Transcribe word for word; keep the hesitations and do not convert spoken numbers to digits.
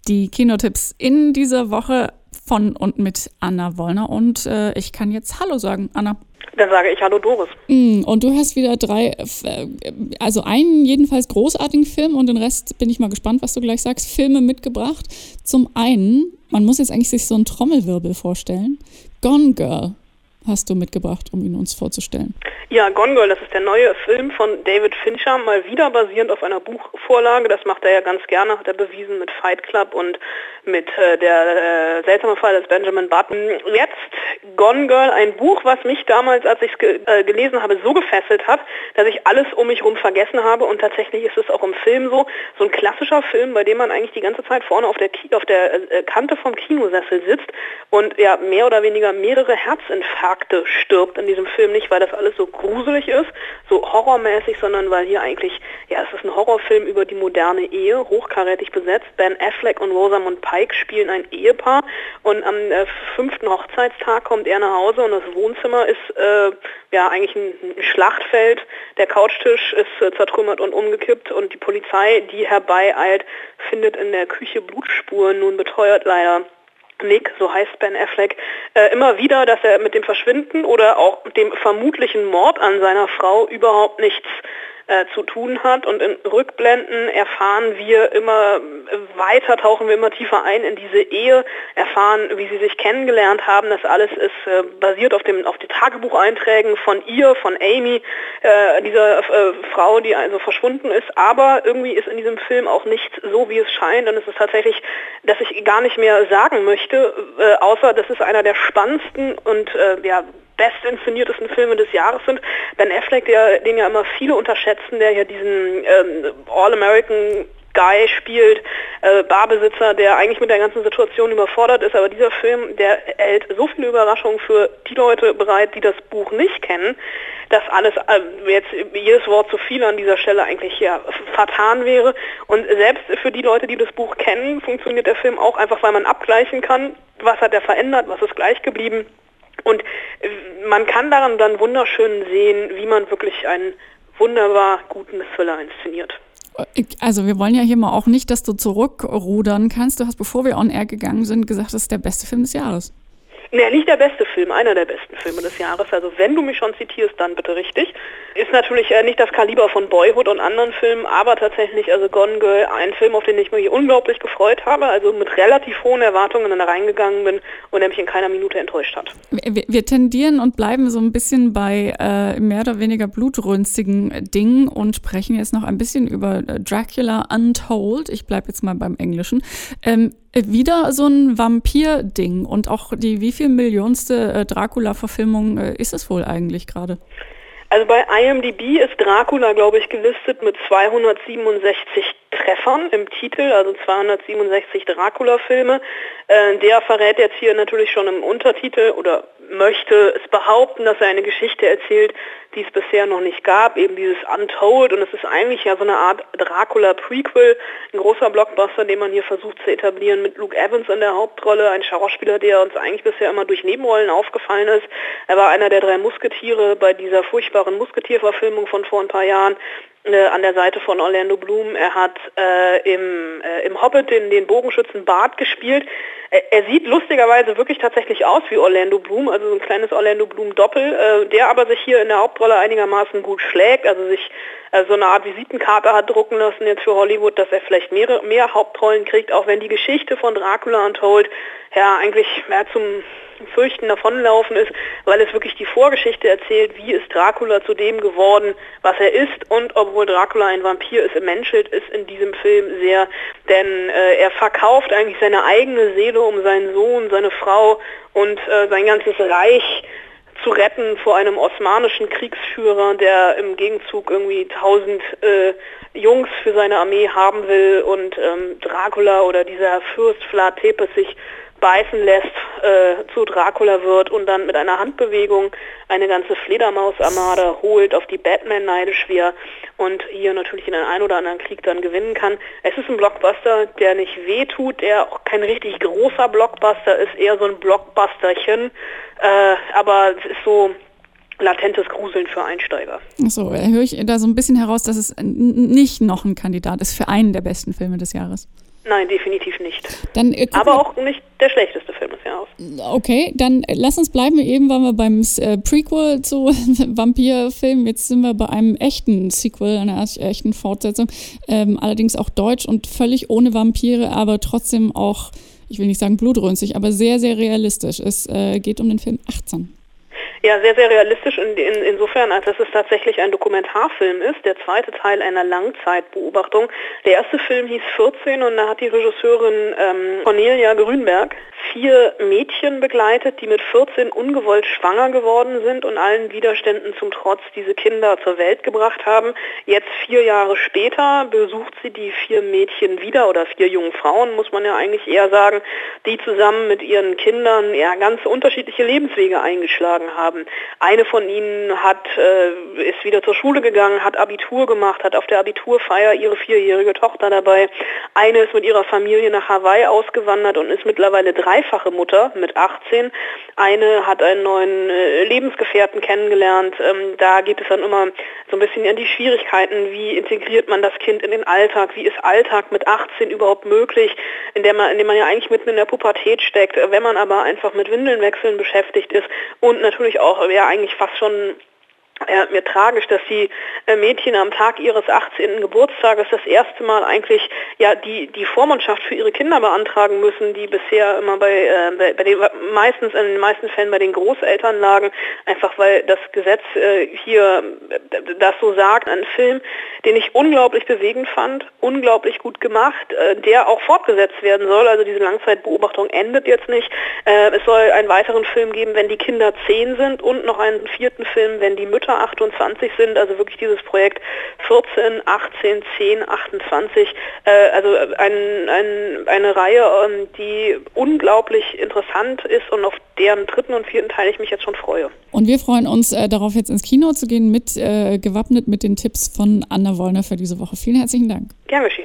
Die Kinotipps in dieser Woche von und mit Anna Wollner. Und äh, ich kann jetzt Hallo sagen, Anna. Dann sage ich Hallo, Doris. Mm, und du hast wieder drei, äh, also einen jedenfalls großartigen Film und den Rest bin ich mal gespannt, was du gleich sagst, Filme mitgebracht. Zum einen, man muss jetzt eigentlich sich so einen Trommelwirbel vorstellen, Gone Girl hast du mitgebracht, um ihn uns vorzustellen. Ja, Gone Girl, das ist der neue Film von David Fincher, mal wieder basierend auf einer Buchvorlage. Das macht er ja ganz gerne, hat er bewiesen mit Fight Club und mit äh, der äh, seltsame Fall des Benjamin Button. Jetzt Gone Girl, ein Buch, was mich damals, als ich es ge- äh, gelesen habe, so gefesselt hat, dass ich alles um mich herum vergessen habe. Und tatsächlich ist es auch im Film so, so ein klassischer Film, bei dem man eigentlich die ganze Zeit vorne auf der, Ki- auf der äh, Kante vom Kinosessel sitzt und ja mehr oder weniger mehrere Herzinfarkte stirbt in diesem Film, nicht weil das alles so gruselig ist, so horrormäßig, sondern weil hier eigentlich, ja, es ist ein Horrorfilm über die moderne Ehe, hochkarätig besetzt. Ben Affleck und Rosamund Pike spielen ein Ehepaar und am äh, fünften Hochzeitstag kommt er nach Hause und das Wohnzimmer ist äh, ja eigentlich ein, ein Schlachtfeld. Der Couchtisch ist äh, zertrümmert und umgekippt und die Polizei, die herbeieilt, findet in der Küche Blutspuren, nun beteuert leider Nick, so heißt Ben Affleck, äh, immer wieder, dass er mit dem Verschwinden oder auch dem vermutlichen Mord an seiner Frau überhaupt nichts äh, zu tun hat. Und in Rückblenden erfahren wir immer weiter, tauchen wir immer tiefer ein in diese Ehe, erfahren, wie sie sich kennengelernt haben. Das alles ist äh, basiert auf dem auf die Tagebucheinträgen von ihr, von Amy, äh, dieser äh, Frau, die also verschwunden ist. Aber irgendwie ist in diesem Film auch nichts so, wie es scheint. Und es ist tatsächlich, dass ich gar nicht mehr sagen möchte, äh, außer das ist einer der spannendsten und äh, ja, bestinszeniertesten Filme des Jahres sind. Ben Affleck, der, den ja immer viele unterschätzen, der ja diesen ähm, All-American Guy spielt, äh, Barbesitzer, der eigentlich mit der ganzen Situation überfordert ist, aber dieser Film, der hält so viele Überraschungen für die Leute bereit, die das Buch nicht kennen, dass alles, äh, jetzt jedes Wort zu viel an dieser Stelle eigentlich ja vertan wäre. Und selbst für die Leute, die das Buch kennen, funktioniert der Film auch einfach, weil man abgleichen kann, was hat er verändert, was ist gleich geblieben. Und man kann daran dann wunderschön sehen, wie man wirklich einen wunderbar guten Thriller inszeniert. Also wir wollen ja hier mal auch nicht, dass du zurückrudern kannst. Du hast, bevor wir on air gegangen sind, gesagt, das ist der beste Film des Jahres. Nee, nicht der beste Film, einer der besten Filme des Jahres. Also wenn du mich schon zitierst, dann bitte richtig. Ist natürlich äh, nicht das Kaliber von Boyhood und anderen Filmen, aber tatsächlich, also Gone Girl, ein Film, auf den ich mich unglaublich gefreut habe, also mit relativ hohen Erwartungen dann da reingegangen bin und der mich in keiner Minute enttäuscht hat. Wir, wir tendieren und bleiben so ein bisschen bei äh, mehr oder weniger blutrünstigen Dingen und sprechen jetzt noch ein bisschen über Dracula Untold. Ich bleibe jetzt mal beim Englischen. Ähm, Wieder so ein Vampir-Ding und auch die wie viel millionste äh, Dracula-Verfilmung äh, ist es wohl eigentlich gerade? Also bei I M D B ist Dracula, glaube ich, gelistet mit zweihundertsiebenundsechzig Treffern im Titel, also zweihundertsiebenundsechzig Dracula-Filme. Äh, der verrät jetzt hier natürlich schon im Untertitel oder möchte es behaupten, dass er eine Geschichte erzählt, die es bisher noch nicht gab, eben dieses Untold. Und es ist eigentlich ja so eine Art Dracula-Prequel, ein großer Blockbuster, den man hier versucht zu etablieren mit Luke Evans in der Hauptrolle, ein Schauspieler, der uns eigentlich bisher immer durch Nebenrollen aufgefallen ist. Er war einer der drei Musketiere bei dieser furchtbaren Musketier-Verfilmung von vor ein paar Jahren. Äh, an der Seite von Orlando Bloom. Er hat äh, im, äh, im Hobbit den, den Bogenschützen Bart gespielt. Er, er sieht lustigerweise wirklich tatsächlich aus wie Orlando Bloom, also so ein kleines Orlando Bloom-Doppel, äh, der aber sich hier in der Hauptrolle einigermaßen gut schlägt, also sich äh, so eine Art Visitenkarte hat drucken lassen jetzt für Hollywood, dass er vielleicht mehrere, mehr Hauptrollen kriegt, auch wenn die Geschichte von Dracula Untold ja eigentlich mehr zum Fürchten davonlaufen ist, weil es wirklich die Vorgeschichte erzählt, wie ist Dracula zu dem geworden, was er ist, und obwohl Dracula ein Vampir ist, menschelt ist in diesem Film sehr, denn äh, er verkauft eigentlich seine eigene Seele, um seinen Sohn, seine Frau und äh, sein ganzes Reich zu retten vor einem osmanischen Kriegsführer, der im Gegenzug irgendwie tausend äh, Jungs für seine Armee haben will, und ähm, Dracula oder dieser Fürst Vlad Tepes sich beißen lässt, äh, zu Dracula wird und dann mit einer Handbewegung eine ganze Fledermausarmada holt, auf die Batman neidisch wäre und hier natürlich in den einen oder anderen Krieg dann gewinnen kann. Es ist ein Blockbuster, der nicht wehtut, der auch kein richtig großer Blockbuster ist, eher so ein Blockbusterchen, äh, aber es ist so latentes Gruseln für Einsteiger. So, höre ich da so ein bisschen heraus, dass es nicht noch ein Kandidat ist für einen der besten Filme des Jahres. Nein, definitiv nicht. Dann, äh, Aber auch nicht der schlechteste Film des Jahres. Okay, dann äh, lass uns bleiben. Eben waren wir beim äh, Prequel zu Vampirfilmen. Jetzt sind wir bei einem echten Sequel, einer echten Fortsetzung. Ähm, allerdings auch deutsch und völlig ohne Vampire, aber trotzdem auch, ich will nicht sagen blutrünstig, aber sehr, sehr realistisch. Es äh, geht um den Film achtzehn. Ja, sehr, sehr realistisch in, in, insofern, als dass es tatsächlich ein Dokumentarfilm ist, der zweite Teil einer Langzeitbeobachtung. Der erste Film hieß vierzehn und da hat die Regisseurin ähm, Cornelia Grünberg vier Mädchen begleitet, die mit vierzehn ungewollt schwanger geworden sind und allen Widerständen zum Trotz diese Kinder zur Welt gebracht haben. Jetzt vier Jahre später besucht sie die vier Mädchen wieder, oder vier jungen Frauen, muss man ja eigentlich eher sagen, die zusammen mit ihren Kindern ja ganz unterschiedliche Lebenswege eingeschlagen haben. Eine von ihnen hat, äh, ist wieder zur Schule gegangen, hat Abitur gemacht, hat auf der Abiturfeier ihre vierjährige Tochter dabei. Eine ist mit ihrer Familie nach Hawaii ausgewandert und ist mittlerweile dreifache Mutter mit achtzehn. Eine hat einen neuen äh, Lebensgefährten kennengelernt. Ähm, da geht es dann immer so ein bisschen an die Schwierigkeiten, wie integriert man das Kind in den Alltag, wie ist Alltag mit achtzehn überhaupt möglich, in der man, in dem man ja eigentlich mitten in der Pubertät steckt, wenn man aber einfach mit Windelnwechseln beschäftigt ist und natürlich auch ja eigentlich fast schon Ja, mir tragisch, dass die äh, Mädchen am Tag ihres achtzehnten Geburtstages das erste Mal eigentlich ja die die Vormundschaft für ihre Kinder beantragen müssen, die bisher immer bei, äh, bei, bei den meistens in den meisten Fällen bei den Großeltern lagen, einfach weil das Gesetz äh, hier äh, das so sagt. Ein Film, den ich unglaublich bewegend fand, unglaublich gut gemacht, äh, der auch fortgesetzt werden soll. Also diese Langzeitbeobachtung endet jetzt nicht. Äh, es soll einen weiteren Film geben, wenn die Kinder zehn sind, und noch einen vierten Film, wenn die Mütter achtundzwanzig sind, also wirklich dieses Projekt vierzehn, achtzehn, zehn, achtundzwanzig, äh, also ein, ein, eine Reihe, ähm, die unglaublich interessant ist und auf deren dritten und vierten Teil ich mich jetzt schon freue. Und wir freuen uns äh, darauf, jetzt ins Kino zu gehen, mit äh, gewappnet mit den Tipps von Anna Wollner für diese Woche. Vielen herzlichen Dank. Gern geschehen.